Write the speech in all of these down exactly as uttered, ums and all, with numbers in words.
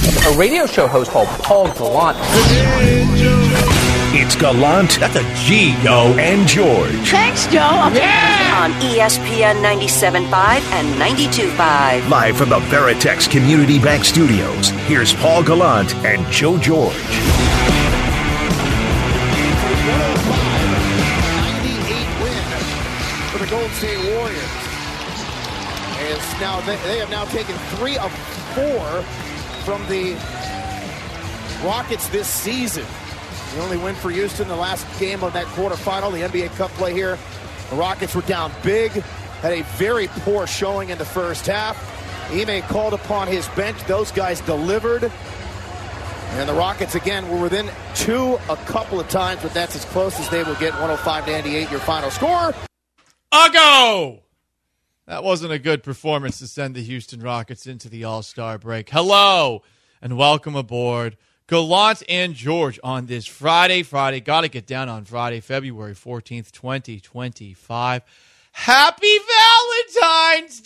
A radio show host called Paul Gallant. It's Gallant. That's a G, yo. And George. Thanks, Joe. Yeah! On E S P N ninety-seven point five and ninety-two point five. Live from the Veritex Community Bank Studios, here's Paul Gallant and Joe George. ninety-eight win for the Golden State Warriors. As now they, they have now taken three of four from the Rockets this season. The only win for Houston, the last game of that quarterfinal, the N B A Cup play here. The Rockets were down big, had a very poor showing in the first half. Ime called upon his bench. Those guys delivered. And the Rockets, again, were within two a couple of times, but that's as close as they will get. one oh five to ninety-eight, your final score. Ago! That wasn't a good performance to send the Houston Rockets into the All-Star break. Hello, and welcome aboard. Gallant and George on this Friday. Friday, got to get down on Friday, February fourteenth, twenty twenty-five. Happy Valentine's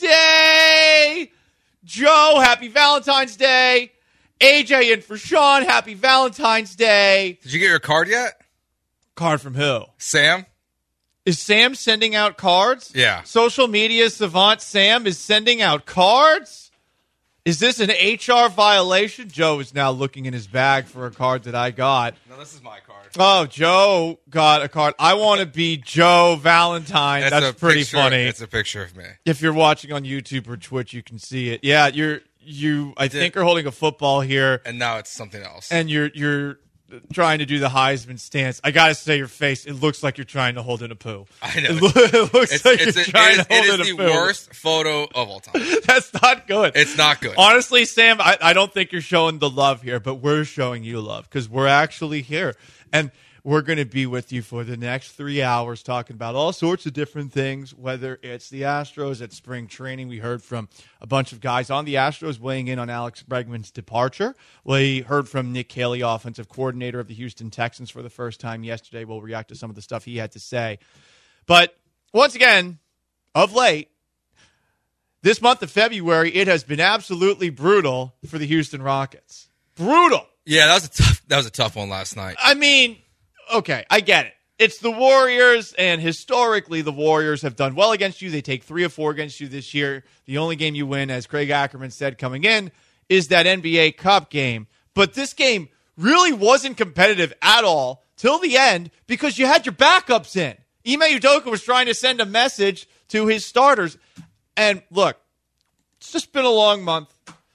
Day! Joe, happy Valentine's Day. A J in for Sean, happy Valentine's Day. Did you get your card yet? Card from who? Sam? Is Sam sending out cards? Yeah. Social media savant Sam is sending out cards? Is this an H R violation? Joe is now looking in his bag for a card that I got. No, this is my card. Oh, Joe got a card. I want to be Joe Valentine. It's That's pretty picture, funny. It's a picture of me. If you're watching on YouTube or Twitch, you can see it. Yeah, you're you. I think are holding a football here, and now it's something else. And you're you're trying to do the Heisman stance. I gotta say, your face. It looks like you're trying to hold in a poo. I know. It, lo- it looks it's, like it's you're a, trying it is, to hold it in is a the poo. worst photo of all time. That's not good. It's not good. Honestly, Sam, I, I don't think you're showing the love here, but we're showing you love because we're actually here. And we're going to be with you for the next three hours talking about all sorts of different things, whether it's the Astros at spring training. We heard from a bunch of guys on the Astros weighing in on Alex Bregman's departure. We heard from Nick Caley, offensive coordinator of the Houston Texans, for the first time yesterday. We'll react to some of the stuff he had to say. But once again, of late, this month of February, it has been absolutely brutal for the Houston Rockets. Brutal. Yeah, that was a tough, that was a tough one last night. I mean, okay, I get it. It's the Warriors, and historically the Warriors have done well against you. They take three or four against you this year. The only game you win, as Craig Ackerman said coming in, is that N B A Cup game. But this game really wasn't competitive at all till the end because you had your backups in. Ime Udoka was trying to send a message to his starters. And look, it's just been a long month.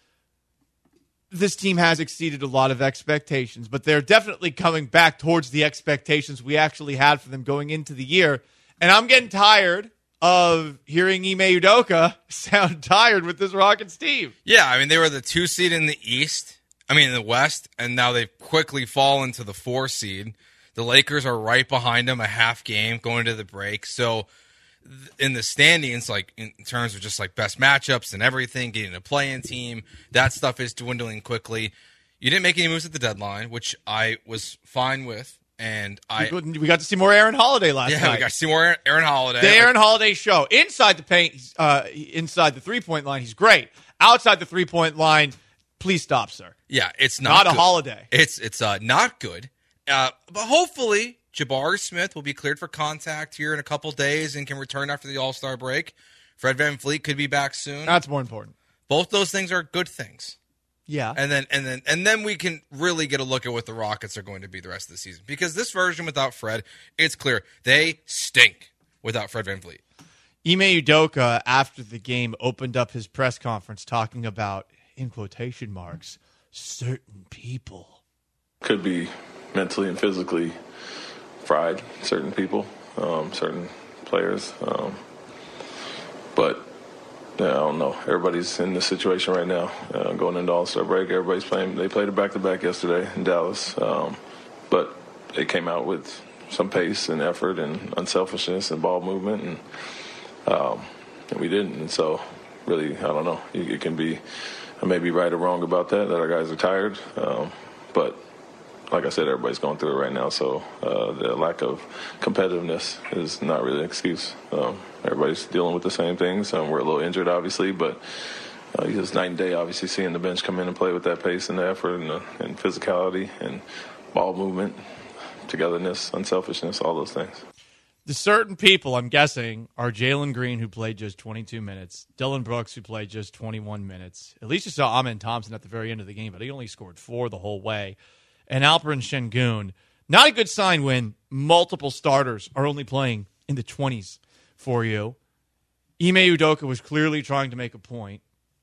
This team has exceeded a lot of expectations, but they're definitely coming back towards the expectations we actually had for them going into the year. And I'm getting tired of hearing Ime Udoka sound tired with this Rockets team. Yeah, I mean, they were the two seed in the East, I mean, in the West, and now they've quickly fallen to the four seed. The Lakers are right behind them, a half game going to the break. So in the standings, like in terms of just like best matchups and everything, getting a play-in team, that stuff is dwindling quickly. You didn't make any moves at the deadline, which I was fine with, and I we got to see more Aaron Holiday last yeah, night. we got to see more Aaron Holiday. The like, Aaron Holiday show inside the paint, uh, inside the three-point line, he's great. Outside the three-point line, please stop, sir. Yeah, it's not not good. a Holiday. It's it's uh, not good, uh, but hopefully Jabari Smith will be cleared for contact here in a couple days and can return after the All-Star break. Fred VanVleet could be back soon. That's more important. Both those things are good things. Yeah. And then and then and then we can really get a look at what the Rockets are going to be the rest of the season. Because this version without Fred, it's clear they stink without Fred VanVleet. Ime Udoka, after the game, opened up his press conference talking about, in quotation marks, certain people. Could be mentally and physically fried, certain people, um, certain players. Um, but, yeah, I don't know. Everybody's in this situation right now. Uh, going into All-Star break, everybody's playing. They played a back-to-back yesterday in Dallas. Um, but they came out with some pace and effort and unselfishness and ball movement, and, um, and we didn't. And so, really, I don't know. It, it can be, I may be right or wrong about that, that our guys are tired. Um, but like I said, everybody's going through it right now, so uh, the lack of competitiveness is not really an excuse. Um, everybody's dealing with the same things. Um, we're a little injured, obviously, but uh, it's night and day, obviously, seeing the bench come in and play with that pace and the effort and, the, and physicality and ball movement, togetherness, unselfishness, all those things. The certain people, I'm guessing, are Jalen Green, who played just twenty-two minutes, Dylan Brooks, who played just twenty-one minutes. At least you saw Amen Thompson at the very end of the game, but he only scored four the whole way. And Alperen Şengün, not a good sign when multiple starters are only playing in the twenties for you. Ime Udoka was clearly trying to make a point.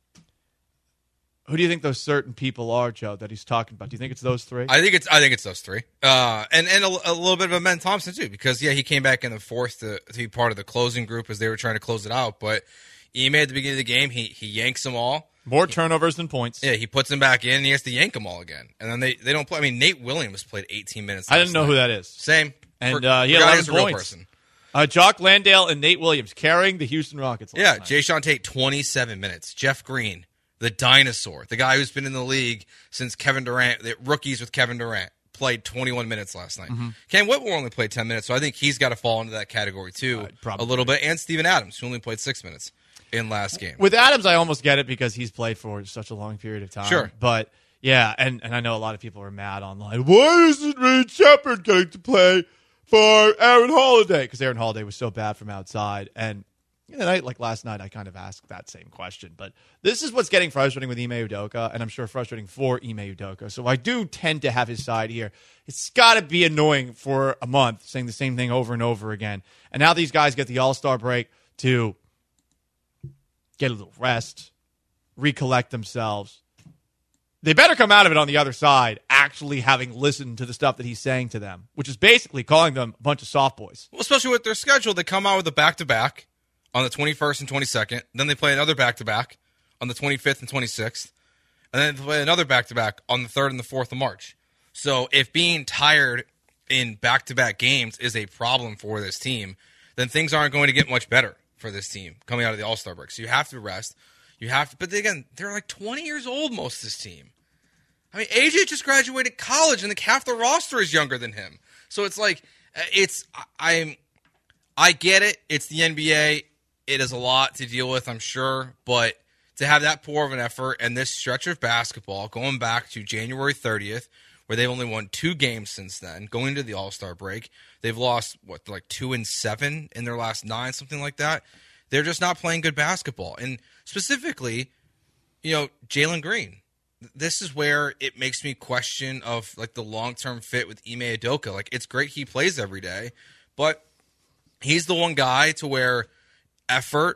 Who do you think those certain people are, Joe, that he's talking about? Do you think it's those three? I think it's I think it's those three, uh, and and a, a little bit of Amen Thompson too, because yeah, he came back in the fourth to, to be part of the closing group as they were trying to close it out. But Ime at the beginning of the game, he he yanks them all. More turnovers than points. Yeah, he puts them back in, and he has to yank them all again, and then they, they don't play. I mean, Nate Williams played eighteen minutes. I didn't know night. who that is. Same, and For, uh, he had eleven a real points. Person. Uh, Jock Landale and Nate Williams carrying the Houston Rockets. Yeah, night. Jay Sean Tate, twenty-seven minutes. Jeff Green, the dinosaur, the guy who's been in the league since Kevin Durant, the rookies with Kevin Durant, played twenty-one minutes last night. Mm-hmm. Ken Whitmore only played ten minutes, so I think he's got to fall into that category too uh, a little bit. And Steven Adams, who only played six minutes in last game. With Adams, I almost get it because he's played for such a long period of time. Sure. But, yeah, and, and I know a lot of people are mad online. Why isn't Reed Shepherd getting to play for Aaron Holiday? Because Aaron Holiday was so bad from outside. And you know, like last night, I kind of asked that same question. But this is what's getting frustrating with Ime Udoka, and I'm sure frustrating for Ime Udoka. So I do tend to have his side here. It's got to be annoying for a month saying the same thing over and over again. And now these guys get the All-Star break to get a little rest, recollect themselves. They better come out of it on the other side actually having listened to the stuff that he's saying to them, which is basically calling them a bunch of soft boys. Well, especially with their schedule, they come out with a back-to-back on the twenty-first and twenty-second. Then they play another back-to-back on the twenty-fifth and twenty-sixth. And then they play another back-to-back on the third and the fourth of March. So if being tired in back-to-back games is a problem for this team, then things aren't going to get much better for this team coming out of the All-Star break. So you have to rest. You have to, but again, they're like twenty years old, most of this team. I mean, A J just graduated college, and like half the roster is younger than him. So it's like, it's, I'm, I get it. It's the N B A. It is a lot to deal with, I'm sure, but to have that poor of an effort and this stretch of basketball going back to January thirtieth, where they've only won two games since then, going into the All-Star break, they've lost, what, like two and seven in their last nine, something like that. They're just not playing good basketball. And specifically, you know, Jalen Green. This is where it makes me question of like the long-term fit with Ime Udoka. Like, it's great he plays every day, but he's the one guy to where effort,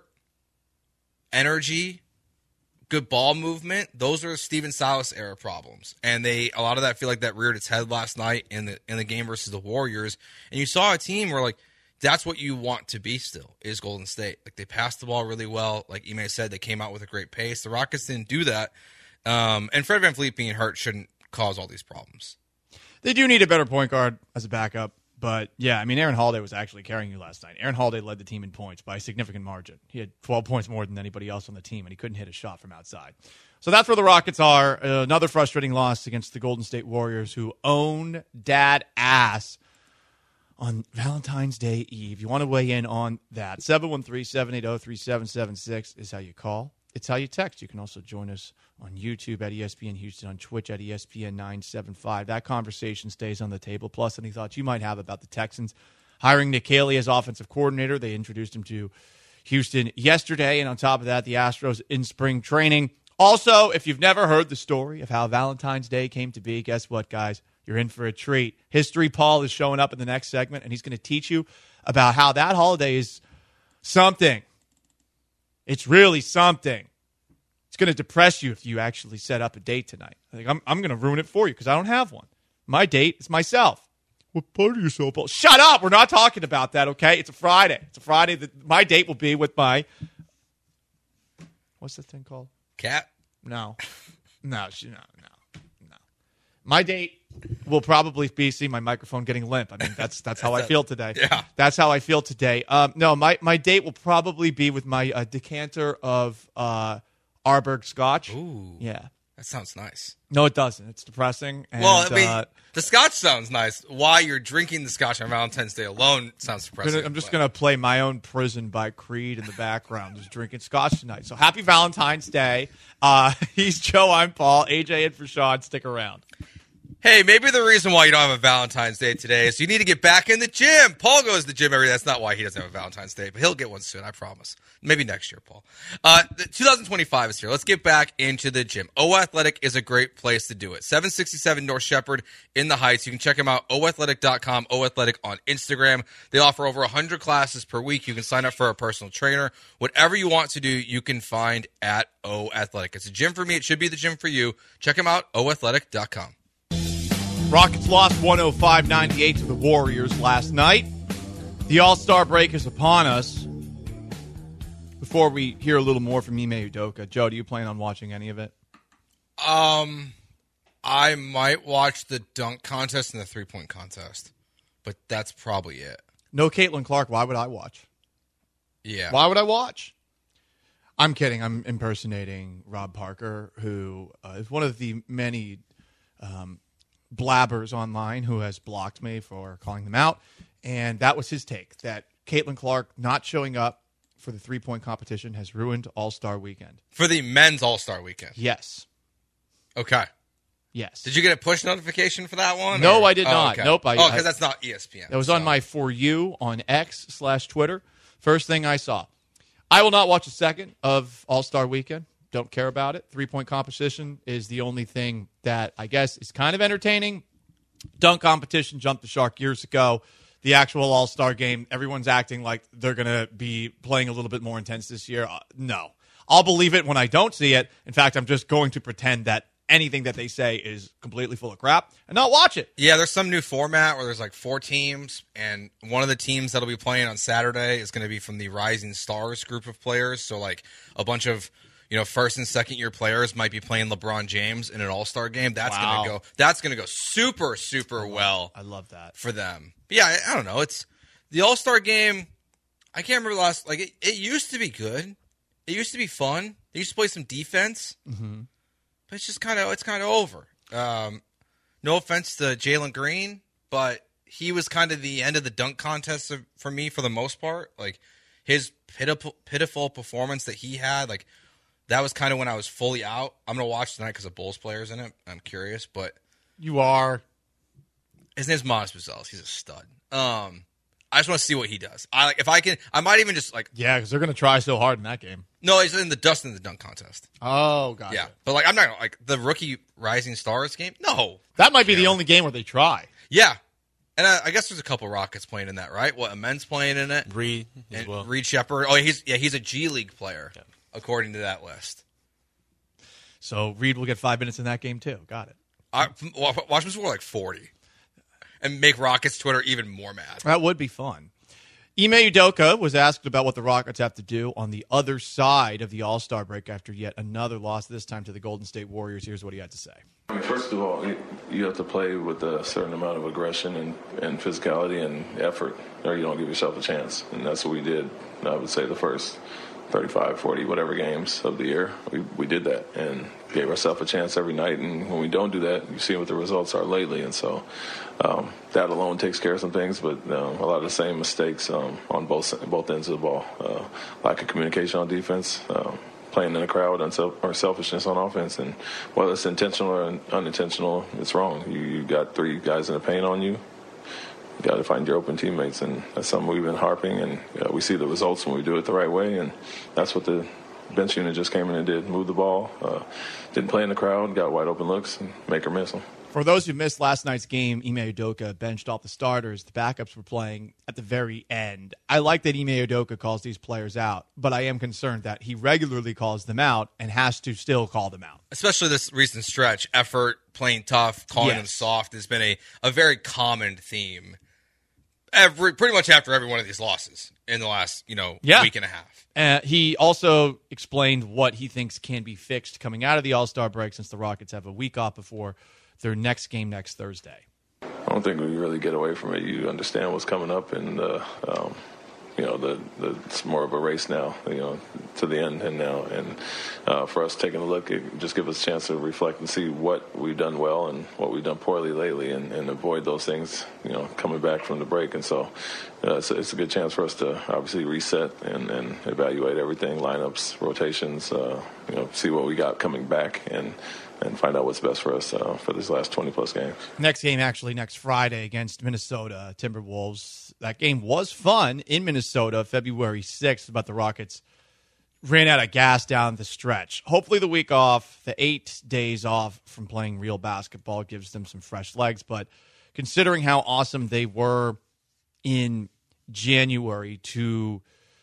energy, good ball movement, those are Steven Silas era problems. And they a lot of that I feel like that reared its head last night in the in the game versus the Warriors. And you saw a team where like that's what you want to be still, is Golden State. Like, they passed the ball really well. Like Ime said, they came out with a great pace. The Rockets didn't do that. Um, and Fred VanVleet being hurt shouldn't cause all these problems. They do need a better point guard as a backup. But, yeah, I mean, Aaron Holiday was actually carrying you last night. Aaron Holiday led the team in points by a significant margin. He had twelve points more than anybody else on the team, and he couldn't hit a shot from outside. So that's where the Rockets are. Uh, another frustrating loss against the Golden State Warriors, who own dad ass on Valentine's Day Eve. You want to weigh in on that. seven one three, seven eight zero, three seven seven six is how you call. It's how you text. You can also join us on YouTube at E S P N Houston, on Twitch at E S P N nine seven five. That conversation stays on the table, plus any thoughts you might have about the Texans hiring Nick Haley as offensive coordinator. They introduced him to Houston yesterday, and on top of that, the Astros in spring training. Also, if you've never heard the story of how Valentine's Day came to be, guess what, guys? You're in for a treat. History Paul is showing up in the next segment, and he's going to teach you about how that holiday is something. It's really something. It's going to depress you if you actually set up a date tonight. I think I'm, I'm going to ruin it for you because I don't have one. My date is myself. What part of yourself, Paul? Shut up. We're not talking about that, okay? It's a Friday. It's a Friday. That my date will be with my, what's that thing called? Cat? No. No, she, no, no, no. My date will probably be, see my microphone getting limp. I mean, that's that's how I feel today. Yeah. That's how I feel today. Um, no, my, my date will probably be with my uh, decanter of uh, Arberg Scotch. Ooh. Yeah. That sounds nice. No, it doesn't. It's depressing. And, well, I mean, uh, the scotch sounds nice. Why you're drinking the scotch on Valentine's Day alone sounds depressing. I'm just going to play My Own Prison by Creed in the background, just drinking scotch tonight. So happy Valentine's Day. Uh, he's Joe, I'm Paul. A J and for Sean. Stick around. Hey, maybe the reason why you don't have a Valentine's Day today is you need to get back in the gym. Paul goes to the gym every day. That's not why he doesn't have a Valentine's Day, but he'll get one soon, I promise. Maybe next year, Paul. Uh, twenty twenty-five is here. Let's get back into the gym. O Athletic is a great place to do it. seven sixty-seven North Shepherd in the Heights. You can check them out, o athletic dot com, O Athletic on Instagram. They offer over one hundred classes per week. You can sign up for a personal trainer. Whatever you want to do, you can find at O Athletic. It's a gym for me. It should be the gym for you. Check them out, o athletic dot com. Rockets lost one oh five ninety-eight to the Warriors last night. The All-Star break is upon us. Before we hear a little more from Ime Udoka, Joe, do you plan on watching any of it? Um, I might watch the dunk contest and the three-point contest, but that's probably it. No Caitlin Clark. Why would I watch? Yeah. Why would I watch? I'm kidding. I'm impersonating Rob Parker, who uh, is one of the many um, blabbers online who has blocked me for calling them out. And that was his take, that Caitlin Clark not showing up for the three-point competition has ruined All-Star Weekend. For the men's All-Star Weekend? Yes. Okay. Yes. Did you get a push notification for that one? No, or? I did oh, not. Okay. Nope. I, oh, because that's not E S P N. It was so. on my For You on X slash Twitter. First thing I saw. I will not watch a second of All-Star Weekend. Don't care about it. Three-point competition is the only thing that I guess is kind of entertaining. Dunk competition jumped the shark years ago. The actual All-Star game, everyone's acting like they're going to be playing a little bit more intense this year. Uh, no. I'll believe it when I don't see it. In fact, I'm just going to pretend that anything that they say is completely full of crap and not watch it. Yeah, there's some new format where there's like four teams, and one of the teams that'll be playing on Saturday is going to be from the Rising Stars group of players. So like a bunch of, you know, first and second year players might be playing LeBron James in an All-Star game. That's Wow. going to go that's going to go super super well. I love that. For them. But yeah, I, I don't know. It's the All-Star game. I can't remember the last like it, it used to be good. It used to be fun. They used to play some defense. Mm-hmm. But it's just kind of it's kind of over. Um, no offense to Jalen Green, but he was kind of the end of the dunk contest of, for me for the most part. Like his pitiful, pitiful performance that he had, like that was kind of when I was fully out. I'm gonna watch tonight because the Bulls players in it. I'm curious, but You are. his name's Monas Buzelis. He's a stud. Um, I just want to see what he does. I like if I can. I might even just like Yeah, because they're going to try so hard in that game. no. He's in the dust in the dunk contest. Oh, gotcha. Yeah, but like I'm not gonna, like the rookie Rising Stars game. No, That might be the only game where they try. yeah, and I, I guess there's a couple Rockets playing in that, right? What Amen's playing in it? Reed as And well. Reed Shepherd. Oh, he's yeah, he's a G League player according to that list. So Reed will get five minutes in that game, too. Got it. I, watch him score like forty, and make Rockets Twitter even more mad. That would be fun. Ime Udoka was asked about what the Rockets have to do on the other side of the All-Star break after yet another loss, this time to the Golden State Warriors. Here's what he had to say. I mean, first of all, you- you have to play with a certain amount of aggression and, and physicality and effort, or you don't give yourself a chance. And that's what we did, I would say, the first thirty-five, forty, whatever games of the year. We, we did that and gave ourselves a chance every night. And when we don't do that, you see what the results are lately. And so um, that alone takes care of some things, but um, a lot of the same mistakes um, on both both ends of the ball. Uh, lack of communication on defense, um, playing in the crowd, unself- or selfishness on offense. And whether it's intentional or un- unintentional, it's wrong. You, you got three guys in the paint on you. You got to find your open teammates, and that's something we've been harping, and uh, we see the results when we do it the right way, and that's what the bench unit just came in and did. Moved the ball, uh, didn't play in the crowd, got wide open looks, and make or miss them. For those who missed last night's game, Ime Udoka benched all the starters. The backups were playing at the very end. I like that Ime Udoka calls these players out, but I am concerned that he regularly calls them out and has to still call them out. Especially this recent stretch, effort, playing tough, calling Yes. them soft has been a, a very common theme. Every pretty much after every one of these losses in the last you know Yeah. week and a half. Uh, he also explained what he thinks can be fixed coming out of the All-Star break since the Rockets have a week off before their next game next Thursday. I don't think we really get away from it. You understand what's coming up, and uh, um, you know, the, the it's more of a race now, you know, to the end and now. And uh, for us taking a look, it just gives us a chance to reflect and see what we've done well and what we've done poorly lately, and, and avoid those things, you know, coming back from the break. And so uh, it's, it's a good chance for us to obviously reset and, and evaluate everything, lineups, rotations, uh, you know, see what we got coming back, and and find out what's best for us uh, for these last twenty-plus games. Next game, actually, next Friday against Minnesota Timberwolves. That game was fun in Minnesota, February sixth, but the Rockets ran out of gas down the stretch. Hopefully the week off, the eight days off from playing real basketball, gives them some fresh legs. But considering how awesome they were in January to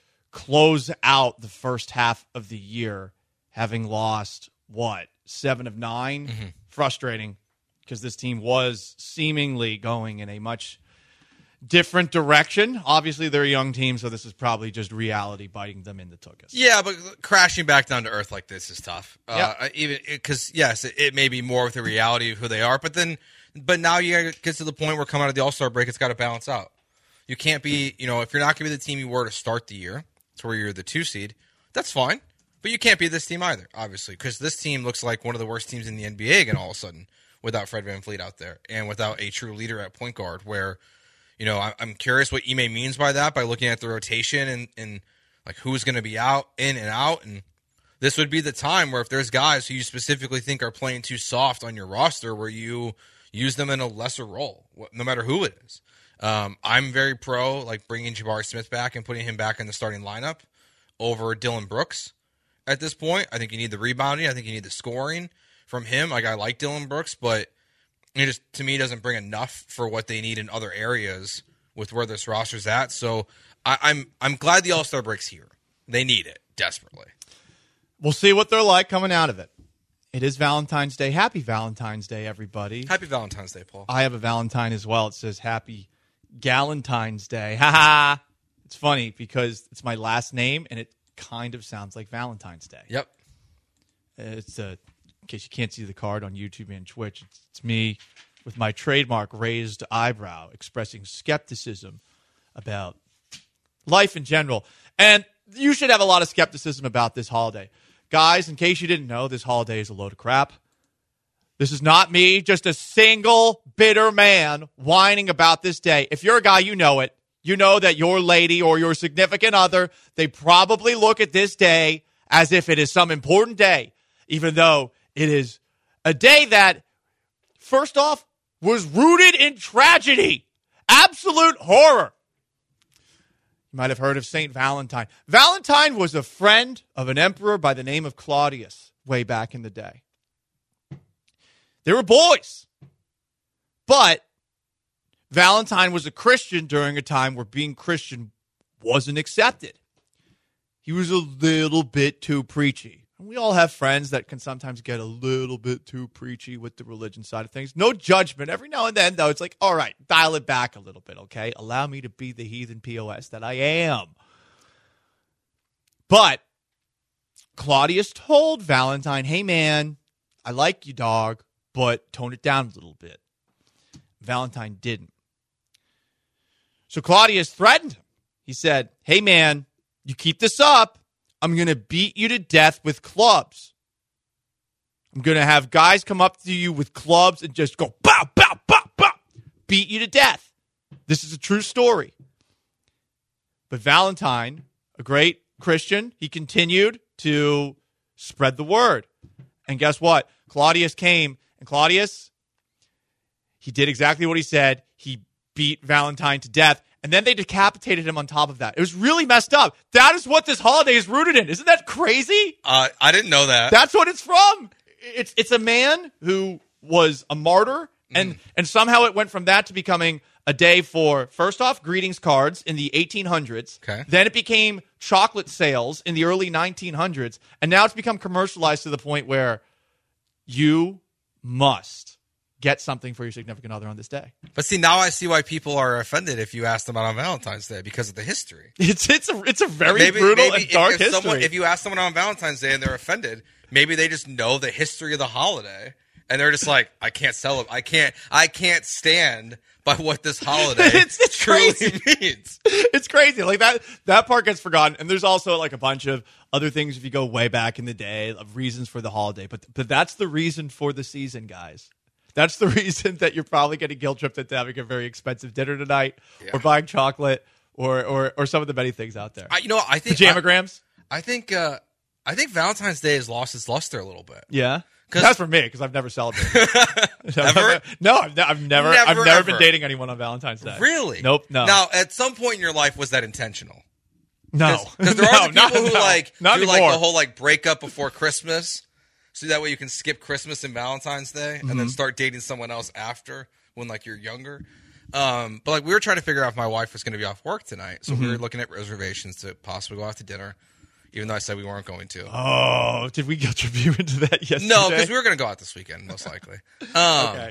close out the first half of the year, having lost, what, seven of nine? Mm-hmm. Frustrating, because this team was seemingly going in a much different direction. Obviously, they're a young team, so this is probably just reality biting them in the tuchus. Yeah, but crashing back down to earth like this is tough. Yep. Uh, even because yes, it, it may be more with the reality of who they are, but then, but now you get to the point where coming out of the All-Star break, it's got to balance out. You can't be, you know, if you're not going to be the team you were to start the year, to where you're the two seed, that's fine. But you can't be this team either, obviously, because this team looks like one of the worst teams in the N B A again all of a sudden without Fred VanVleet out there and without a true leader at point guard where, you know, I'm curious what Ime means by that, by looking at the rotation and, and like who's going to be out, in and out. And this would be the time where if there's guys who you specifically think are playing too soft on your roster where you use them in a lesser role, no matter who it is. Um, I'm very pro, like, bringing Jabari Smith back and putting him back in the starting lineup over Dylan Brooks at this point. I think you need the rebounding. I think you need the scoring from him. Like, I like Dylan Brooks, but it just, to me, doesn't bring enough for what they need in other areas with where this roster's at. So I, I'm I'm glad the All-Star break's here. They need it desperately. We'll see what they're like coming out of it. It is Valentine's Day. Happy Valentine's Day, everybody. Happy Valentine's Day, Paul. I have a Valentine as well. It says Happy Galentine's Day. Ha ha. It's funny because it's my last name, and it kind of sounds like Valentine's Day. Yep. It's a, in case you can't see the card on YouTube and Twitch, it's, it's me with my trademark raised eyebrow expressing skepticism about life in general. And you should have a lot of skepticism about this holiday. Guys, in case you didn't know, this holiday is a load of crap. This is not me, just a single bitter man whining about this day. If you're a guy, you know it. You know that your lady or your significant other, they probably look at this day as if it is some important day, even though it is a day that, first off, was rooted in tragedy. Absolute horror. You might have heard of Saint Valentine. Valentine was a friend of an emperor by the name of Claudius way back in the day. They were boys. But Valentine was a Christian during a time where being Christian wasn't accepted. He was a little bit too preachy. And we all have friends that can sometimes get a little bit too preachy with the religion side of things. No judgment. Every now and then, though, it's like, all right, dial it back a little bit, okay? Allow me to be the heathen P O S that I am. But Claudius told Valentine, hey, man, I like you, dog, but tone it down a little bit. Valentine didn't. So Claudius threatened him. He said, hey, man, you keep this up, I'm going to beat you to death with clubs. I'm going to have guys come up to you with clubs and just go, bow, bow, bow, bow, beat you to death. This is a true story. But Valentine, a great Christian, he continued to spread the word. And guess what? Claudius came, and Claudius, he did exactly what he said. He beat Valentine to death, and then they decapitated him on top of that. It was really messed up. That is what this holiday is rooted in. Isn't that crazy? Uh, I didn't know that. That's what it's from. It's it's a man who was a martyr, and, mm. and somehow it went from that to becoming a day for, first off, greetings cards in the eighteen hundreds. Okay. Then it became chocolate sales in the early nineteen hundreds, and now it's become commercialized to the point where you must get something for your significant other on this day. But see, now I see why people are offended if you ask them out on Valentine's Day because of the history. It's it's a it's a very maybe, brutal maybe and dark if, if history. Someone, if you ask someone on Valentine's Day and they're offended, maybe they just know the history of the holiday and they're just like, I can't celebrate. I can't. I can't stand by what this holiday It's- it's truly crazy. means. It's crazy. Like that that part gets forgotten. And there's also like a bunch of other things if you go way back in the day of reasons for the holiday. But but that's the reason for the season, guys. That's the reason that you're probably getting guilt tripped into having a very expensive dinner tonight, Yeah. or buying chocolate, or or or some of the many things out there. I, you know, I think Pajamagrams. I, I think. Uh, I think Valentine's Day has lost its luster a little bit. Yeah. 'Cause- That's for me because I've never celebrated. Ever? No, I've, ne- I've never. Never, I've never been ever. dating anyone on Valentine's Day. Really? Nope. No. Now, at some point in your life, was that intentional? no. Because there No, are the people not- who no. like Not do like anymore. the whole like break up before Christmas, so that way you can skip Christmas and Valentine's Day, and Mm-hmm. then start dating someone else after when like you're younger. Um, but like we were trying to figure out if my wife was going to be off work tonight, so Mm-hmm. we were looking at reservations to possibly go out to dinner, even though I said we weren't going to. Oh, did we guilt trip you into that yesterday? No, because we were going to go out this weekend, most likely. Um, Okay.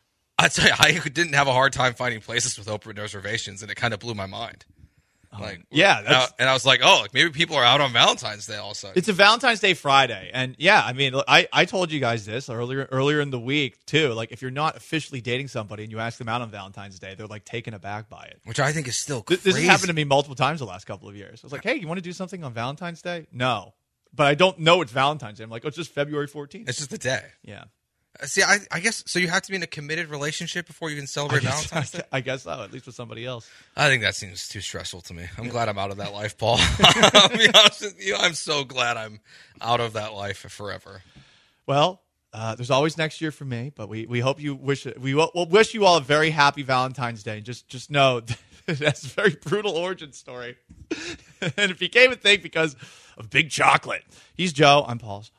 I tell you, I didn't have a hard time finding places with open reservations, and it kind of blew my mind. Like, yeah, and I, that's- and I was like, oh, like maybe people are out on Valentine's Day all of a sudden. It's a Valentine's Day Friday, and yeah, I mean, look, I, I told you guys this earlier earlier in the week too. Like, if you're not officially dating somebody and you ask them out on Valentine's Day, they're like taken aback by it. Which I think is still Th- crazy. This has happened to me multiple times the last couple of years. I was like, hey, you want to do something on Valentine's Day? No, but I don't know it's Valentine's Day. I'm like, oh, it's just February fourteenth. It's just the day. Yeah, Uh, See, I, I guess so. You have to be in a committed relationship before you can celebrate I guess, Valentine's Day. I guess so. At least with somebody else. I think that seems too stressful to me. I'm glad I'm out of that life, Paul. I'll be honest with you. I'm so glad I'm out of that life forever. Well, uh, there's always next year for me, but we, we hope you wish we will we'll wish you all a very happy Valentine's Day. Just just know that's a very brutal origin story, and it became a thing because of Big Chocolate. He's Joe. I'm Paul's.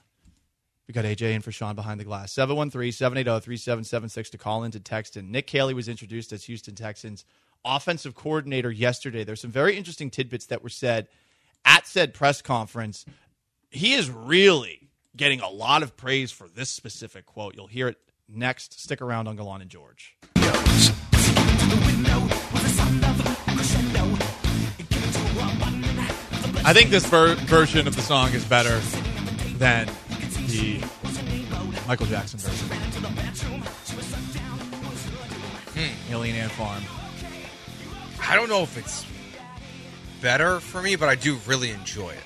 We got A J in for Sean behind the glass. seven one three, seven eight zero, three seven seven six to call in to text in. Nick Caley was introduced as Houston Texans offensive coordinator yesterday. There's some very interesting tidbits that were said at said press conference. He is really getting a lot of praise for this specific quote. You'll hear it next. Stick around on Gallant and George. I think this ver- version of the song is better than the Michael Jackson version. Hmm. Alien Ant Farm. I don't know if it's better for me, but I do really enjoy it.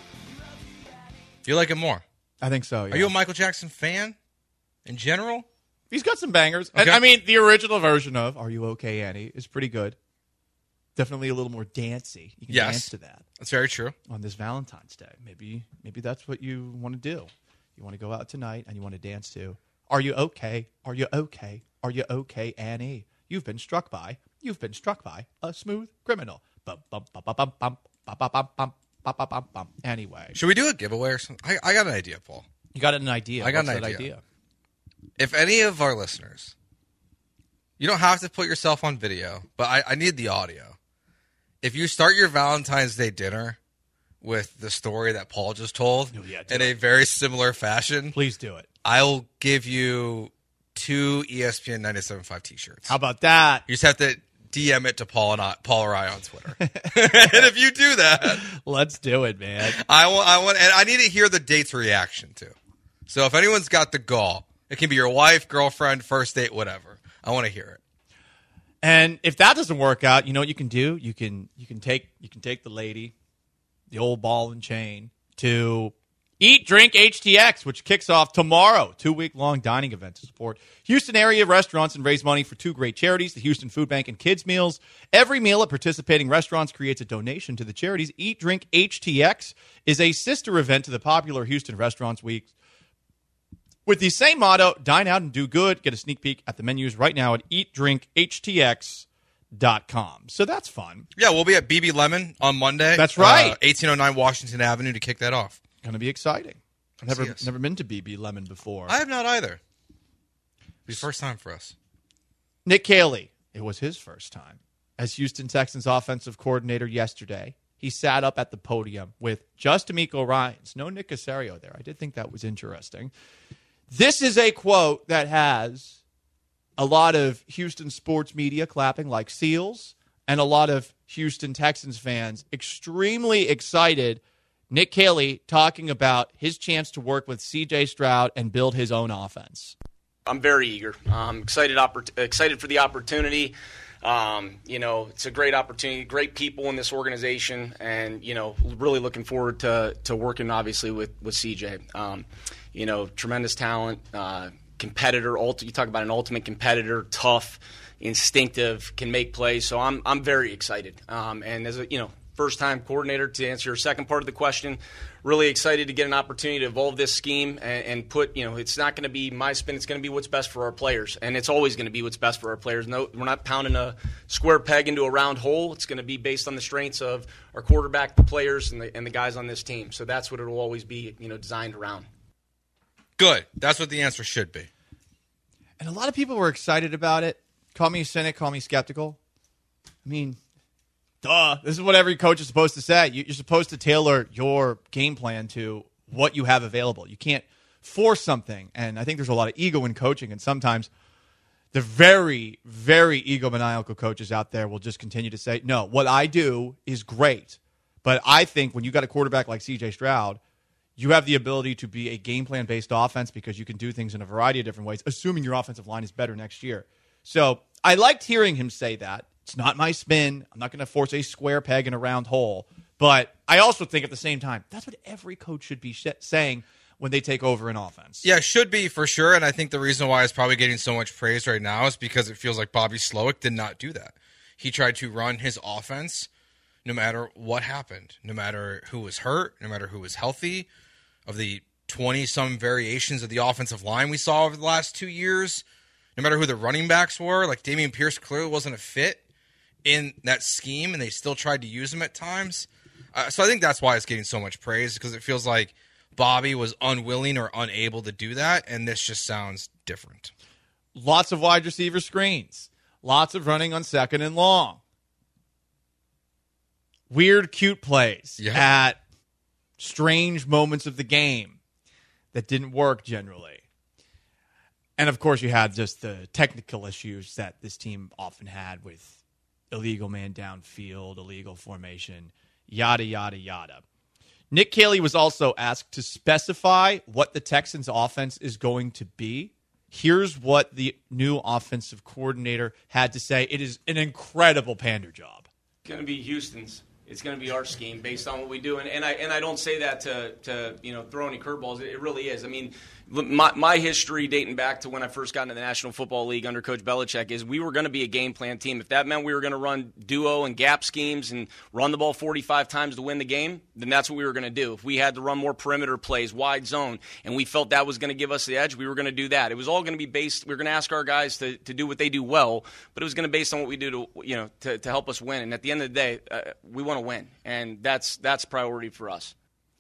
Do you like it more? I think so. Yeah. Are you a Michael Jackson fan in general? He's got some bangers. And, Okay. I mean, the original version of Are You Okay, Annie is pretty good. Definitely a little more dancey. You can Yes. dance to that That's very true. on this Valentine's Day. Maybe maybe that's what you want to do. You want to go out tonight and you want to dance to Are You Okay? Are You Okay? Are You Okay, Annie? You've been struck by, you've been struck by a smooth criminal. Bum, bum, bum, bum, bum, bum, bum, bum, bum, bum, bum, bum, bum, bum. Anyway, Should we do a giveaway or something? I, I got an idea, Paul. you got an idea. I got What's an that idea. If any of our listeners, you don't have to put yourself on video, but I, I need the audio. If you start your Valentine's Day dinner with the story that Paul just told Oh, yeah, do in a very similar fashion, Please do it. I'll give you two E S P N ninety-seven point five t-shirts. How about that? You just have to D M it to Paul and I, Paul or I on Twitter. And if you do that, Let's do it, man. I want, I want, and I need to hear the date's reaction too. So if anyone's got the gall, it can be your wife, girlfriend, first date, whatever. I want to hear it. And if that doesn't work out, you know what you can do? You can you can take you can take the lady, the old ball and chain, to Eat Drink H T X, which kicks off tomorrow. Two-week-long dining event to support Houston area restaurants and raise money for two great charities, the Houston Food Bank and Kids Meals. Every meal at participating restaurants creates a donation to the charities. Eat Drink H T X is a sister event to the popular Houston Restaurants Week. With the same motto, dine out and do good. Get a sneak peek at the menus right now at eat drink h t x dot com. So that's fun. Yeah, we'll be at B B Lemon on Monday. That's right. Uh, eighteen oh nine Washington Avenue to kick that off. Going to be exciting. I've never, see us. never been to B B Lemon before. I have not either. It'll be first time for us. Nick Caley, it was his first time as Houston Texans offensive coordinator yesterday. He sat up at the podium with just D'Amico Ryans. No Nick Caserio there. I did think that was interesting. This is a quote that has a lot of Houston sports media clapping like seals and a lot of Houston Texans fans extremely excited. Nick Caley talking about his chance to work with C J Stroud and build his own offense. I'm very eager. I'm excited, oppor- excited for the opportunity. Um, you know, it's a great opportunity, great people in this organization, and, you know, really looking forward to, to working, obviously, with, with C J. Um, you know, tremendous talent, uh, competitor. Ult- you talk about an ultimate competitor, tough, instinctive, can make plays. So I'm I'm very excited. Um, and as a, you know, first-time coordinator, to answer your second part of the question, really excited to get an opportunity to evolve this scheme and, and put, you know, it's not going to be my spin. It's going to be what's best for our players, and it's always going to be what's best for our players. No, we're not pounding a square peg into a round hole. It's going to be based on the strengths of our quarterback, the players, and the, and the guys on this team. So that's what it will always be, you know, designed around. Good. That's what the answer should be. And a lot of people were excited about it. Call me a cynic, call me skeptical. I mean, duh. This is what every coach is supposed to say. You're supposed to tailor your game plan to what you have available. You can't force something. And I think there's a lot of ego in coaching. And sometimes the very, very egomaniacal coaches out there will just continue to say, no, what I do is great. But I think when you got a quarterback like C J Stroud, you have the ability to be a game plan-based offense because you can do things in a variety of different ways, assuming your offensive line is better next year. So I liked hearing him say that. It's not my spin. I'm not going to force a square peg in a round hole. But I also think at the same time, that's what every coach should be sh- saying when they take over an offense. Yeah, should be for sure. And I think the reason why it's probably getting so much praise right now is because it feels like Bobby Slowik did not do that. He tried to run his offense no matter what happened, no matter who was hurt, no matter who was healthy. Of the twenty-some variations of the offensive line we saw over the last two years, no matter who the running backs were, like Dameon Pierce clearly wasn't a fit in that scheme, and they still tried to use him at times. Uh, so I think that's why it's getting so much praise, because it feels like Bobby was unwilling or unable to do that, and this just sounds different. Lots of wide receiver screens. Lots of running on second and long. Weird, cute plays yeah. at strange moments of the game that didn't work generally. And, of course, you had just the technical issues that this team often had with illegal man downfield, illegal formation, yada, yada, yada. Nick Caley was also asked to specify what the Texans' offense is going to be. Here's what the new offensive coordinator had to say. It is an incredible pander job. It's going to be Houston's. It's going to be our scheme based on what we do, and, and I and I don't say that to to you know throw any curveballs. It really is. I mean, my my history dating back to when I first got into the National Football League under Coach Belichick is we were going to be a game plan team. If that meant we were going to run duo and gap schemes and run the ball forty-five times to win the game, then that's what we were going to do. If we had to run more perimeter plays, wide zone, and we felt that was going to give us the edge, we were going to do that. It was all going to be based. We were going to ask our guys to, to do what they do well, but it was going to be based on what we do to you know to, to help us win. And at the end of the day, uh, we want to win, and that's that's priority for us.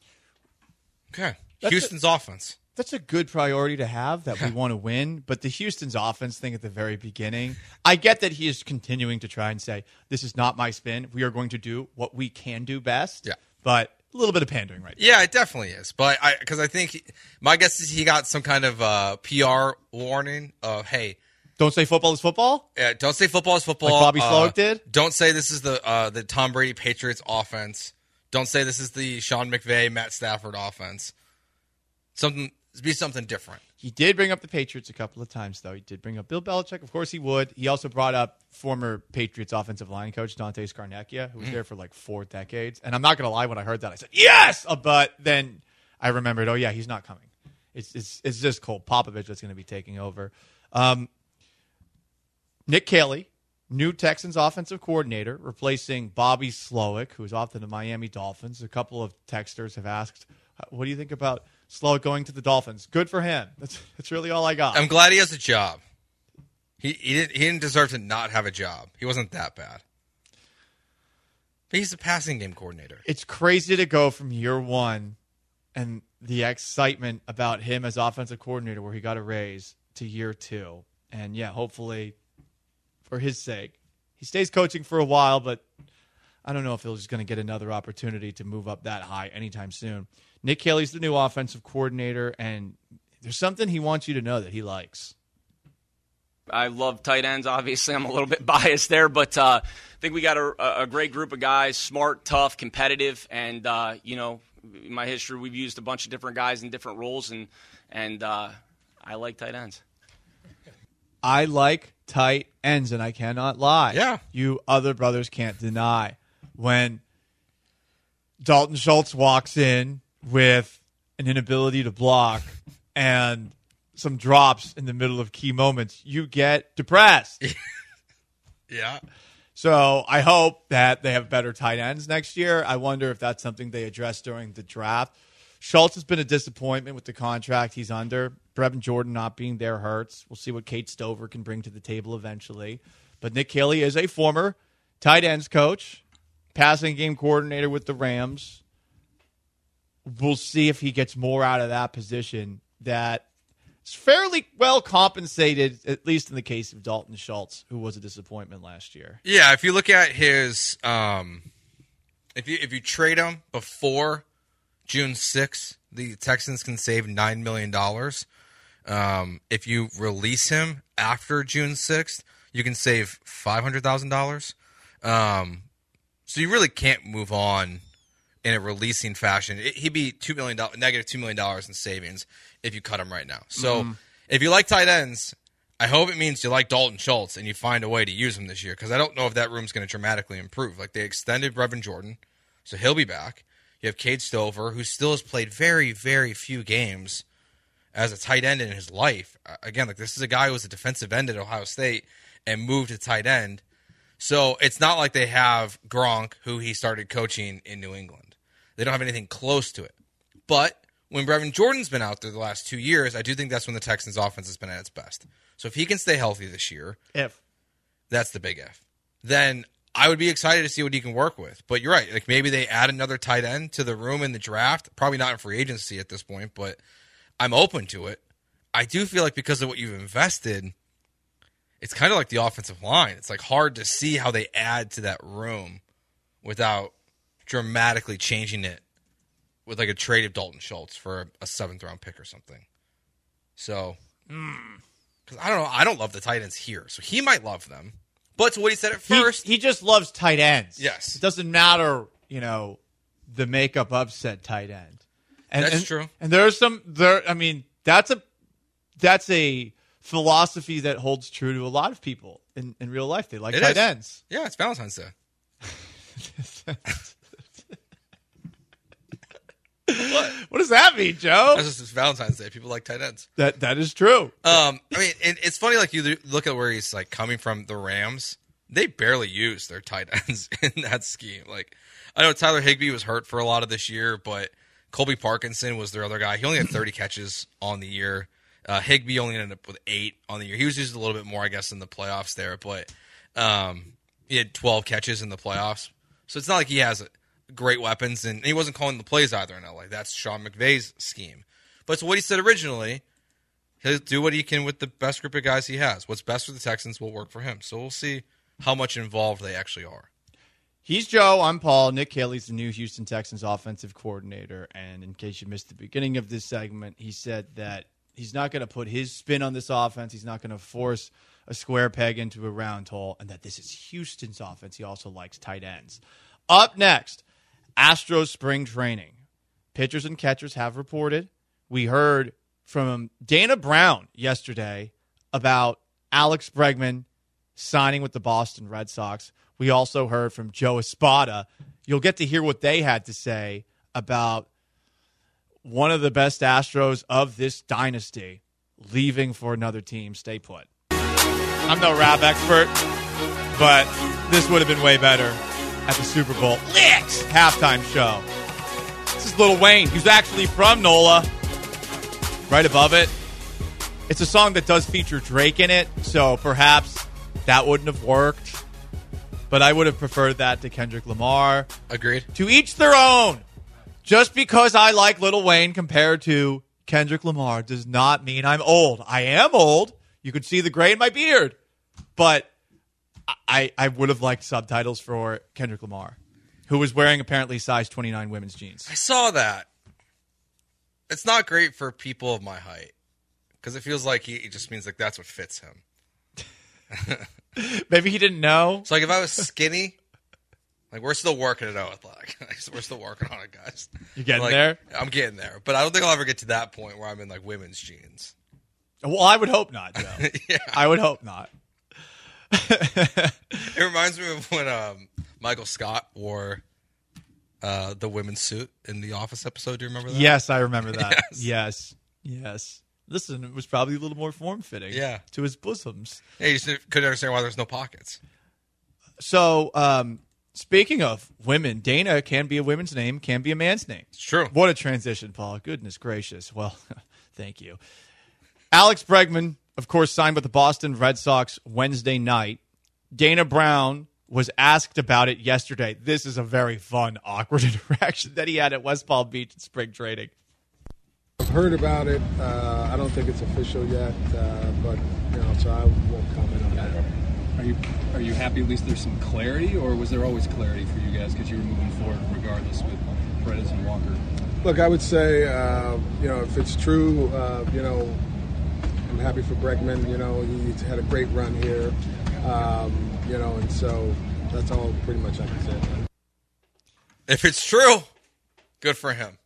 Okay, That's Houston's a- offense. That's a good priority to have, that we want to win. But the Houston's offense thing at the very beginning, I get that he is continuing to try and say, this is not my spin. We are going to do what we can do best. Yeah. But a little bit of pandering right there. Yeah, it definitely is. But I, because I think he, my guess is he got some kind of uh, P R warning of, hey, Don't say football is football? uh, don't say football is football. Like Bobby Uh, Slowik did? Don't say this is the uh, the Tom Brady Patriots offense. Don't say this is the Sean McVay Matt Stafford offense. Something. Be something different. He did bring up the Patriots a couple of times, though. He did bring up Bill Belichick. Of course he would. He also brought up former Patriots offensive line coach Dante Scarnecchia, who was there for like four decades. And I'm not going to lie, when I heard that, I said, yes! Uh, but then I remembered, oh, yeah, he's not coming. It's it's, it's just Colt Popovich that's going to be taking over. Um, Nick Caley, new Texans offensive coordinator, replacing Bobby Slowik, who's off to the Miami Dolphins. A couple of texters have asked, what do you think about Slowik going to the Dolphins? Good for him. That's that's really all I got. I'm glad he has a job. He he didn't he didn't deserve to not have a job. He wasn't that bad. But he's a passing game coordinator. It's crazy to go from year one and the excitement about him as offensive coordinator, where he got a raise, to year two. And yeah, hopefully, for his sake, he stays coaching for a while, but I don't know if he's going to get another opportunity to move up that high anytime soon. Nick Caley's the new offensive coordinator, and there's something he wants you to know that he likes. I love tight ends. Obviously, I'm a little bit biased there, but uh, I think we got a, a great group of guys, smart, tough, competitive, and, uh, you know, in my history, we've used a bunch of different guys in different roles, and, and uh, I like tight ends. I like tight ends, and I cannot lie. Yeah. You other brothers can't deny. When Dalton Schultz walks in with an inability to block and some drops in the middle of key moments, you get depressed. Yeah. So I hope that they have better tight ends next year. I wonder if that's something they address during the draft. Schultz has been a disappointment with the contract he's under. Brevin Jordan not being there hurts. We'll see what Kate Stover can bring to the table eventually. But Nick Caley is a former tight ends coach, passing game coordinator with the Rams. We'll see if he gets more out of that position that is fairly well compensated, at least in the case of Dalton Schultz, who was a disappointment last year. Yeah, if you look at his um, – if you if you trade him before June sixth, the Texans can save nine million dollars. Um, if you release him after June sixth, you can save five hundred thousand dollars. Um, so you really can't move on in a releasing fashion. It, he'd be two million dollars, negative two million dollars in savings if you cut him right now. So mm-hmm. if you like tight ends, I hope it means you like Dalton Schultz and you find a way to use him this year, because I don't know if that room's going to dramatically improve. Like, they extended Brevin Jordan, so he'll be back. You have Cade Stover, who still has played very, very few games as a tight end in his life. Again, like, this is a guy who was a defensive end at Ohio State and moved to tight end. So it's not like they have Gronk, who he started coaching in New England. They don't have anything close to it. But when Brevin Jordan's been out there the last two years, I do think that's when the Texans' offense has been at its best. So if he can stay healthy this year, if that's the big if, then I would be excited to see what he can work with. But you're right. Like, maybe they add another tight end to the room in the draft. Probably not in free agency at this point, but I'm open to it. I do feel like because of what you've invested, it's kind of like the offensive line. It's like hard to see how they add to that room without dramatically changing it with like a trade of Dalton Schultz for a, a seventh round pick or something. So, because I don't know, I don't love the tight ends here, so he might love them. But to what he said at first, he, he just loves tight ends. Yes, it doesn't matter, you know, the makeup of said tight end. And, that's and, true. And there's some there. I mean, that's a that's a philosophy that holds true to a lot of people in, in real life. They like it tight is. ends. Yeah, it's Valentine's Day. What? What does that mean, Joe? That's just it's Valentine's Day. People like tight ends. That that is true. Um, I mean, it, it's funny. Like, you look at where he's like coming from. The Rams, they barely use their tight ends in that scheme. Like, I know Tyler Higbee was hurt for a lot of this year, but Colby Parkinson was their other guy. He only had thirty catches on the year. Uh, Higbee only ended up with eight on the year. He was used a little bit more, I guess, in the playoffs there, but um, he had twelve catches in the playoffs. So it's not like he has a, great weapons, and he wasn't calling the plays either in L A. That's Sean McVay's scheme. But to what he said originally, he'll do what he can with the best group of guys he has. What's best for the Texans will work for him. So we'll see how much involved they actually are. He's Joe. I'm Paul. Nick Caley's the new Houston Texans offensive coordinator. And in case you missed the beginning of this segment, he said that he's not going to put his spin on this offense. He's not going to force a square peg into a round hole, and that this is Houston's offense. He also likes tight ends. Up next, Astros spring training. Pitchers and catchers have reported. We heard from Dana Brown yesterday about Alex Bregman signing with the Boston Red Sox. We also heard from Joe Espada. You'll get to hear what they had to say about one of the best Astros of this dynasty leaving for another team. Stay put. I'm no rap expert, but this would have been way better at the Super Bowl Lit halftime show. This is Lil Wayne, who's actually from NOLA. Right above it, it's a song that does feature Drake in it, so perhaps that wouldn't have worked. But I would have preferred that to Kendrick Lamar. Agreed. To each their own. Just because I like Lil Wayne compared to Kendrick Lamar does not mean I'm old. I am old. You could see the gray in my beard. But I, I would have liked subtitles for Kendrick Lamar, who was wearing apparently size twenty-nine women's jeans. I saw that. It's not great for people of my height because it feels like he it just means like that's what fits him. Maybe he didn't know. So like if I was skinny, like we're still working it out. Like we're still working on it, guys. You getting like, there? I'm getting there, but I don't think I'll ever get to that point where I'm in like women's jeans. Well, I would hope not, Joe. Yeah. I would hope not. It reminds me of when um, Michael Scott wore uh, the women's suit in the Office episode. Do you remember that? Yes, I remember that. Yes. Yes. Yes. Listen, it was probably a little more form-fitting Yeah. to his bosoms. Yeah, you just couldn't understand why there's no pockets. So, um, speaking of women, Dana can be a woman's name, can be a man's name. It's true. What a transition, Paul. Goodness gracious. Well, thank you. Alex Bregman, of course, signed with the Boston Red Sox Wednesday night. Dana Brown was asked about it yesterday. This is a very fun, awkward interaction that he had at West Palm Beach in spring training. I've heard about it. Uh, I don't think it's official yet, uh, but you know, so I won't comment on that. Are you are you happy at least there's some clarity, or was there always clarity for you guys because you were moving forward regardless with Perez and Walker? Look, I would say, uh, you know, if it's true, uh, you know, I'm happy for Bregman. You know, he's had a great run here, um, you know, and so that's all pretty much I can say about it. If it's true, good for him.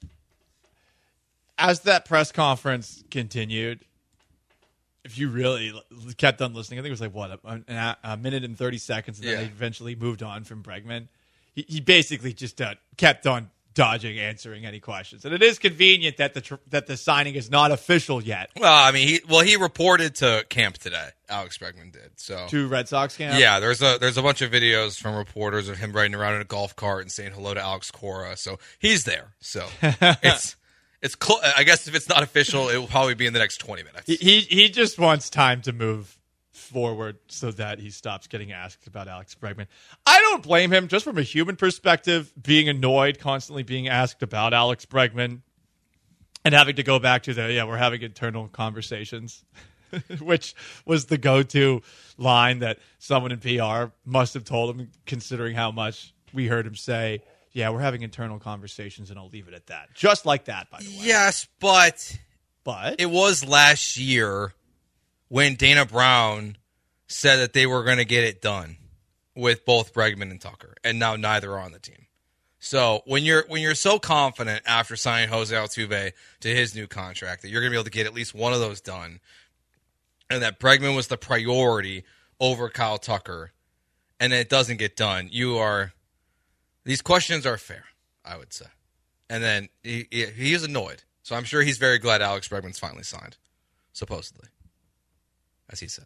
As that press conference continued, if you really kept on listening, I think it was like, what, a, a minute and thirty seconds, and then Yeah. they eventually moved on from Bregman. He, he basically just uh, kept on dodging answering any questions. And it is convenient that the tr- that the signing is not official yet. Well, I mean, he well he reported to camp today. Alex Bregman did. So To Red Sox camp? yeah, there's a there's a bunch of videos from reporters of him riding around in a golf cart and saying hello to Alex Cora. So he's there. So it's it's cl- I guess if it's not official, it will probably be in the next twenty minutes. He, he he just wants time to move forward so that he stops getting asked about Alex Bregman. I don't blame him, just from a human perspective, being annoyed, constantly being asked about Alex Bregman and having to go back to the, yeah, we're having internal conversations, which was the go-to line that someone in P R must have told him, considering how much we heard him say, yeah, we're having internal conversations, and I'll leave it at that. Just like that, by the way. Yes, but But it was last year when Dana Brown said that they were going to get it done with both Bregman and Tucker, and now neither are on the team. So when you're when you're so confident after signing Jose Altuve to his new contract that you're going to be able to get at least one of those done, and that Bregman was the priority over Kyle Tucker, and it doesn't get done, you are these questions are fair, I would say. And then he he, he is annoyed, so I'm sure he's very glad Alex Bregman's finally signed, supposedly, as he said.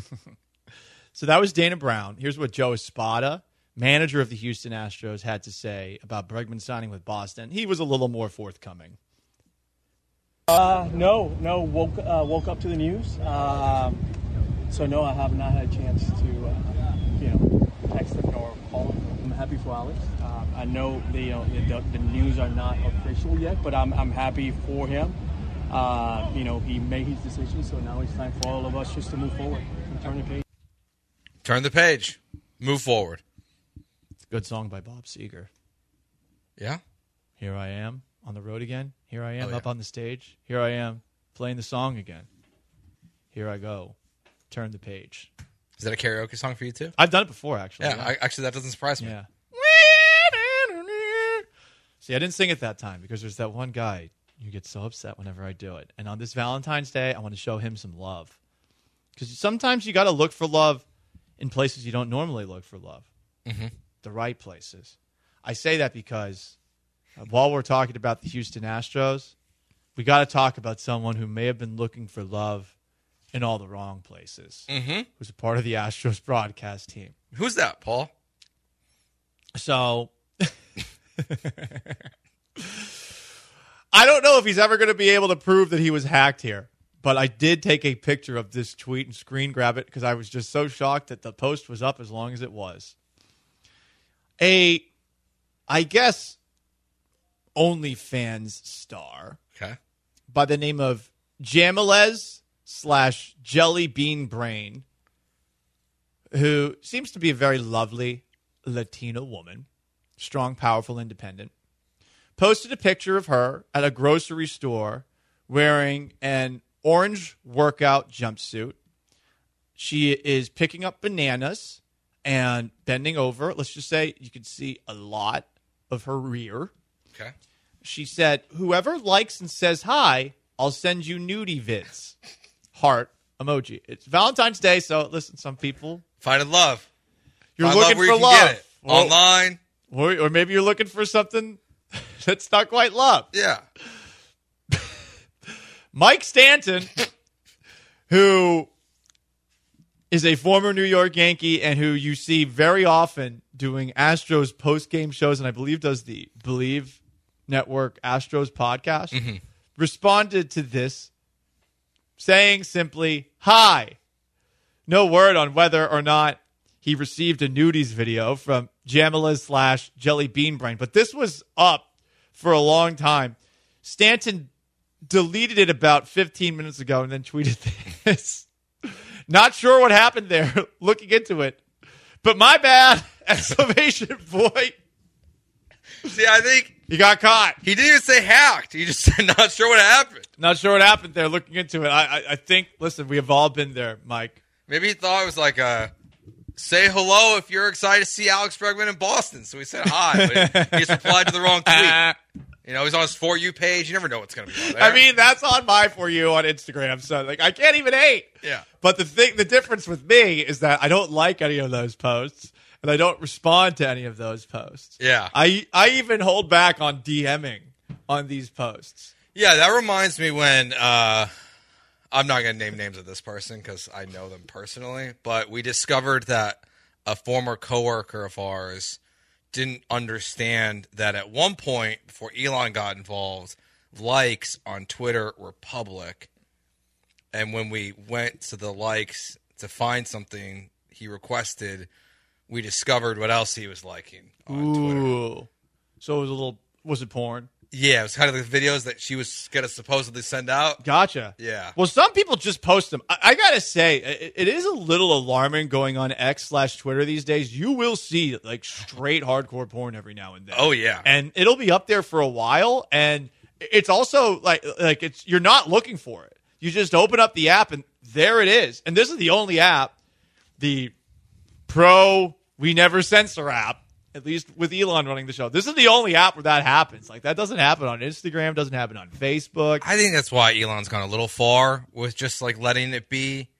So that was Dana Brown. Here's what Joe Espada, manager of the Houston Astros, had to say about Bregman signing with Boston. He was a little more forthcoming. Uh, no, no. Woke uh, woke up to the news. Um, so no, I have not had a chance to, uh, you know, text him or call him. I'm happy for Alex. Um, I know the, you know, the the news are not official yet, but I'm I'm happy for him. Uh, you know, he made his decision, so now it's time for all of us just to move forward and turn the page. Turn the page. Move forward. It's a good song by Bob Seger. Yeah? Here I am on the road again. Here I am Oh, yeah. up on the stage. Here I am playing the song again. Here I go. Turn the page. Is that a karaoke song for you, too? I've done it before, actually. Yeah, I, actually, that doesn't surprise me. Yeah. See, I didn't sing it that time because there's that one guy who gets so upset whenever I do it. And on this Valentine's Day, I want to show him some love. Because sometimes you got to look for love in places you don't normally look for love. Mm-hmm. The right places. I say that because uh, while we're talking about the Houston Astros, we got to talk about someone who may have been looking for love in all the wrong places. Mm-hmm. Who's a part of the Astros broadcast team. Who's that, Paul? So, I don't know if he's ever going to be able to prove that he was hacked here, but I did take a picture of this tweet and screen grab it because I was just so shocked that the post was up as long as it was. A, I guess, OnlyFans star Okay. by the name of Jamalez slash Jelly Bean Brain, who seems to be a very lovely Latina woman, strong, powerful, independent, posted a picture of her at a grocery store wearing an orange workout jumpsuit. She is picking up bananas and bending over. Let's just say you can see a lot of her rear. Okay. She said, whoever likes and says hi, I'll send you nudie vids. heart emoji. It's Valentine's Day, so listen, some people finding love. You're Find looking love where for you can love get it. Well, Online, or, or maybe you're looking for something that's not quite love. yeah. Mike Stanton, who is a former New York Yankee and who you see very often doing Astros post-game shows, and I believe does the Believe Network Astros podcast, Mm-hmm. responded to this saying simply, hi. No word on whether or not he received a nudies video from Jamila slash Jelly Bean Brain, but this was up for a long time. Stanton deleted it about fifteen minutes ago and then tweeted this. Not sure what happened there, looking into it. But my bad, exclamation point. See, I think You got caught. he didn't even say hacked. He just said not sure what happened. Not sure what happened there, looking into it. I, I, I think, listen, we have all been there, Mike. Maybe he thought it was like a say hello if you're excited to see Alex Bregman in Boston. So he said hi, but he just replied to the wrong tweet. You know, he's on his For You page. You never know what's going to be on there. I mean, that's on my For You on Instagram. So, like, I can't even hate. Yeah. But the thing, the difference with me is that I don't like any of those posts, and I don't respond to any of those posts. Yeah. I I even hold back on DMing on these posts. Yeah, that reminds me when uh, I'm not going to name names of this person because I know them personally, but we discovered that a former coworker of ours didn't understand that at one point before Elon got involved, likes on Twitter were public. And when we went to the likes to find something he requested, we discovered what else he was liking on Twitter. Ooh. So it was a little, was it porn? Yeah, it was kind of the videos that she was going to supposedly send out. Gotcha. Yeah. Well, some people just post them. I, I got to say, it, it is a little alarming going on X slash Twitter these days. You will see like straight hardcore porn every now and then. Oh, yeah. And it'll be up there for a while. And it's also like, like it's, you're not looking for it. You just open up the app and there it is. And this is the only app, the pro We Never Censor app, at least with Elon running the show. This is the only app where that happens. Like, that doesn't happen on Instagram, doesn't happen on Facebook. I think that's why Elon's gone a little far with just, like, letting it be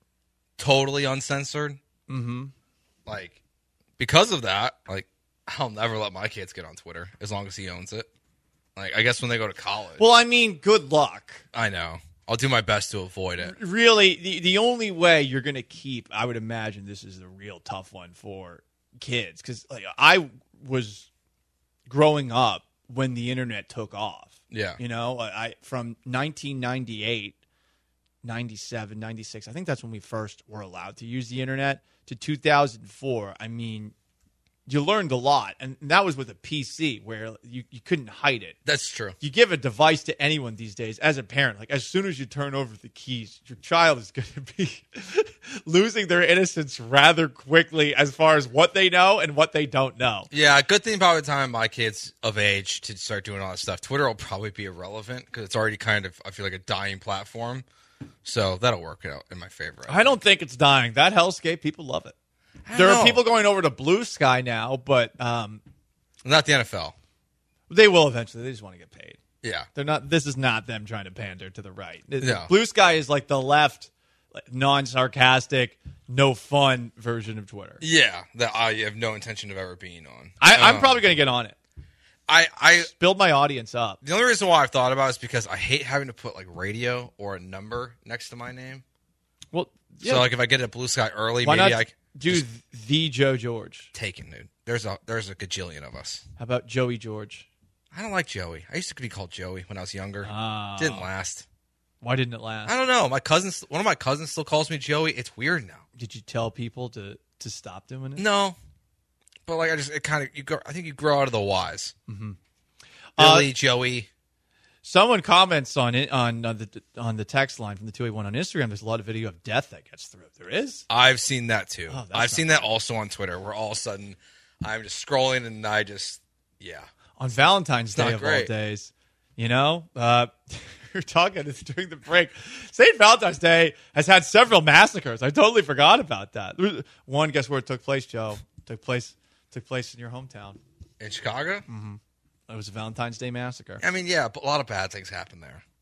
totally uncensored. Mm-hmm. Like, because of that, like, I'll never let my kids get on Twitter as long as he owns it. Like, I guess when they go to college. Well, I mean, good luck. I know. I'll do my best to avoid it. Really, the, the only way you're going to keep, I would imagine this is a real tough one for kids. Because like, I was growing up when the internet took off. Yeah. You know, I from nineteen ninety-eight, ninety-seven, ninety-six, I think that's when we first were allowed to use the internet, to two thousand four. I mean, you learned a lot. And that was with a P C where you, you couldn't hide it. That's true. You give a device to anyone these days as a parent. Like, as soon as you turn over the keys, your child is going to be losing their innocence rather quickly as far as what they know and what they don't know. Yeah, good thing by the time my kid's of age to start doing all that stuff, Twitter will probably be irrelevant because it's already kind of, I feel like, a dying platform. So that'll work out in my favor. I don't think it's dying. That hellscape, people love it. There know. are people going over to Blue Sky now, but um, not the N F L. They will eventually. They just want to get paid. Yeah, they're not. This is not them trying to pander to the right. Yeah. Blue Sky is like the left, non-sarcastic, no fun version of Twitter. Yeah, that I have no intention of ever being on. I, I'm Um, probably going to get on it. I, I build my audience up. The only reason why I've thought about it is because I hate having to put like radio or a number next to my name. Well, yeah. So like if I get a Blue Sky early, Why maybe not I c- do just the Joe George. taken, dude. There's a there's a gajillion of us. How about Joey George? I don't like Joey. I used to be called Joey when I was younger. Oh. Didn't last. Why didn't it last? I don't know. My cousins, one of my cousins still calls me Joey. It's weird now. Did you tell people to to stop doing it? No, but like I just it kind of you go. I think you grow out of the whys. Mm-hmm. Billy, Uh, Joey. Someone comments on it on, on the on the text line from the two eighty-one on Instagram. There's a lot of video of death that gets through. There is. I've seen that too. Oh, that's I've not seen that also on Twitter, where all of a sudden I'm just scrolling and I just yeah. On Valentine's It's Day not of all great. days, you know, uh, we were talking during the break. Saint Valentine's Day has had several massacres. I totally forgot about that. One, guess where it took place, Joe? Took place took place in your hometown In Chicago? Mm-hmm. It was a Valentine's Day massacre. I mean, yeah, but a lot of bad things happen there.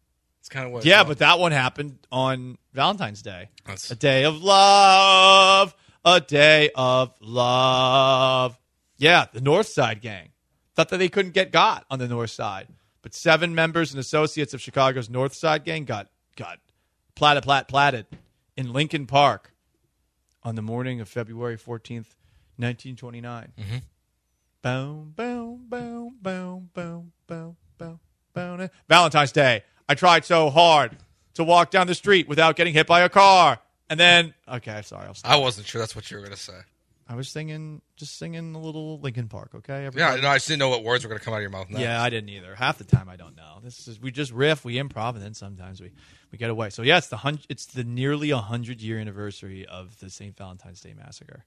It's kind of what. Yeah, but that one happened on Valentine's Day. That's... A day of love. A day of love. Yeah, the North Side gang. Thought that they couldn't get got on the North Side. But seven members and associates of Chicago's North Side gang got, got platted, plat, platted in Lincoln Park on the morning of February fourteenth, nineteen twenty-nine. Mm-hmm. Boom, boom, boom, boom, boom, boom, boom, boom. Valentine's Day. I tried so hard to walk down the street without getting hit by a car. And then, okay, sorry. I'll stop. I wasn't sure that's what you were going to say. I was singing, just singing a little Linkin Park, okay? Everybody? Yeah, no, I just didn't know what words were going to come out of your mouth next. Yeah, I didn't either. Half the time I don't know. This is we just riff, we improv, and then sometimes we, we get away. So yeah, it's the hun- it's the nearly a hundred year anniversary of the Saint Valentine's Day massacre.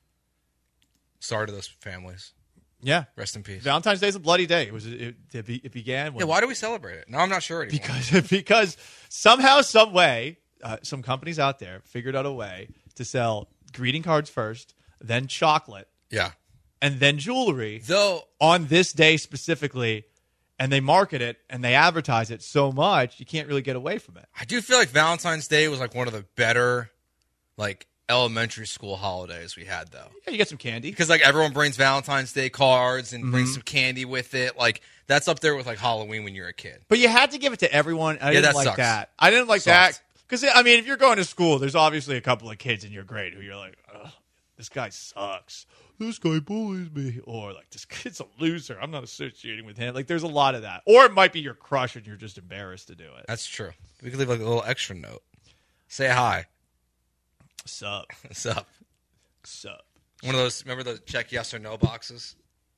Sorry to those families. Yeah, rest in peace. Valentine's Day is a bloody day. It was it, it, it began. When, yeah, why do we celebrate it? No, I'm not sure anymore. Because because somehow, some way, uh, some companies out there figured out a way to sell greeting cards first, then chocolate. Yeah. And then jewelry. Though on this day specifically, and they market it and they advertise it so much, you can't really get away from it. I do feel like Valentine's Day was like one of the better like elementary school holidays we had though. Yeah, you get some candy. Because like everyone brings Valentine's Day cards and Mm-hmm. brings some candy with it. Like that's up there with like Halloween when you're a kid. But you had to give it to everyone. I Yeah, didn't that like sucks. that. I didn't like Sucks. that. Because, I mean, if you're going to school, there's obviously a couple of kids in your grade who you're like, ugh, this guy sucks. This guy bullies me. Or, like, this kid's a loser. I'm not associating with him. Like, there's a lot of that. Or it might be your crush and you're just embarrassed to do it. That's true. We could leave like a little extra note. Say hi. Sup. Sup. Sup. One of those, remember those check yes or no boxes?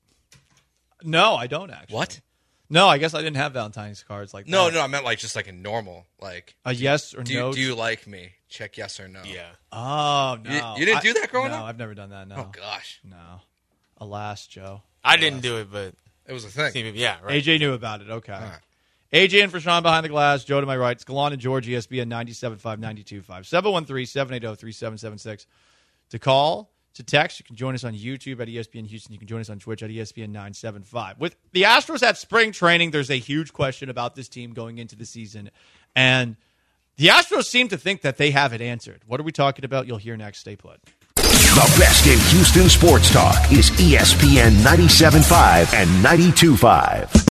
No, I don't actually. What? No, I guess I didn't have Valentine's cards like No, that. no, I meant like just like a normal, like. A yes or do you, no? Do you like me? Check yes or no. Yeah. Oh, no. You, you didn't I- do that growing no, up? I've never done that, no. Oh, gosh. No. Alas, Joe. I didn't do it, but it was a thing. Yeah, right. A J knew about it. Okay. right. A J in for Sean behind the glass. Joe to my right. Scalon and George, E S P N ninety-seven point five, ninety-two point five. seven one three, seven eight zero, three seven seven six. To call, to text, you can join us on YouTube at E S P N Houston. You can join us on Twitch at E S P N nine seven five. With the Astros at spring training, there's a huge question about this team going into the season. And the Astros seem to think that they have it answered. What are we talking about? You'll hear next. Stay put. The best in Houston sports talk is E S P N ninety-seven point five and ninety-two point five.